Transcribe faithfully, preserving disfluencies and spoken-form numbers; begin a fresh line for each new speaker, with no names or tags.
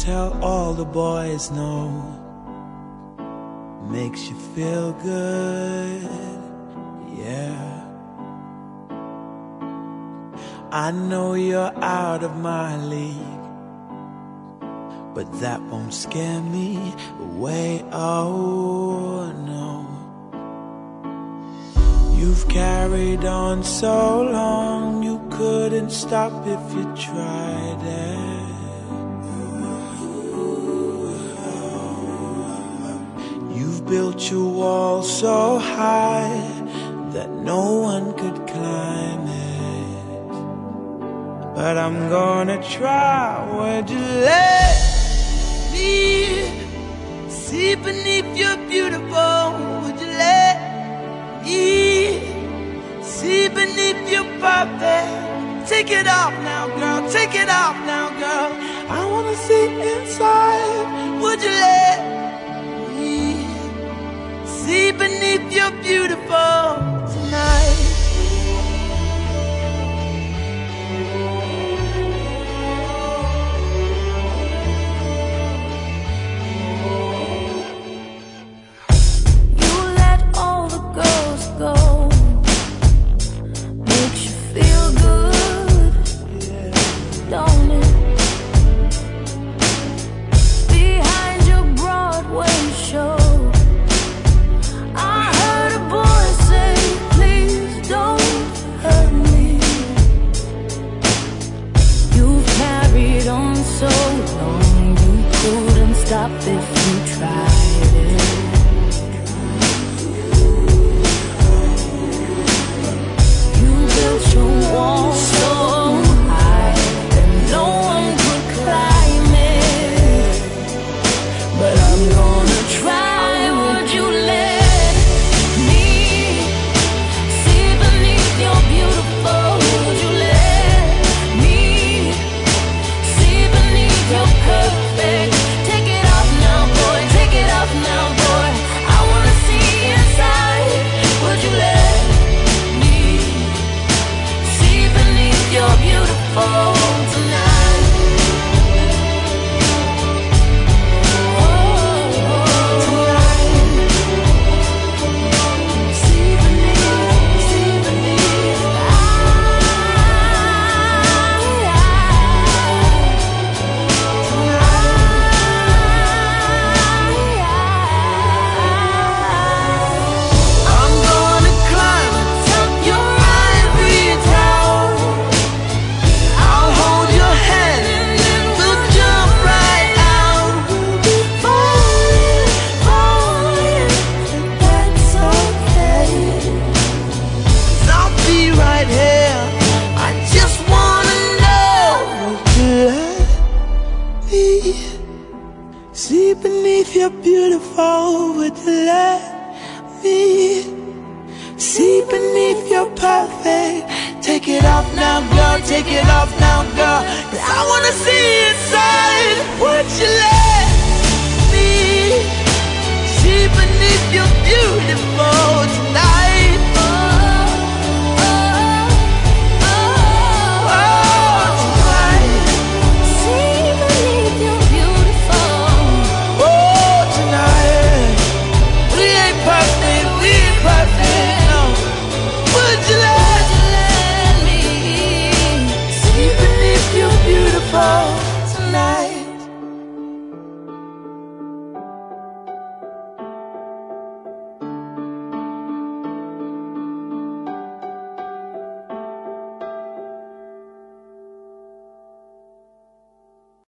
tell all the boys no. Makes you feel good, yeah. I know you're out of my league, but that won't scare me away, oh no. You've carried on so long, you couldn't stop if you tried it. You've built your wall so high that no one could climb it. But I'm gonna try. Would you let me see beneath your beautiful? Would you let me see beneath your perfect? Take it off now, girl, take it off now, girl. I wanna see inside. Would you let me see beneath your beautiful tonight?
So long you couldn't stop if you tried it. You built your wall so high that no one could climb it. But I'm gonna try. Would you let me see beneath your beautiful? Would you let me see beneath your perfect? Take it off now, boy, take it off now, boy. I wanna see inside. Would you let me see beneath your beautiful tonight? Oh, tonight. See beneath, see beneath. I, I
I'm gonna climb atop your ivory tower. I'll hold your hand and then we'll jump right out. Falling, falling, that's okay. 'Cause I'll be right here. I just wanna know. Would you let me see beneath your beautiful? Would you let me see beneath your perfect? Take it off now, girl, take it off now, girl. 'Cause I wanna see inside. Would you let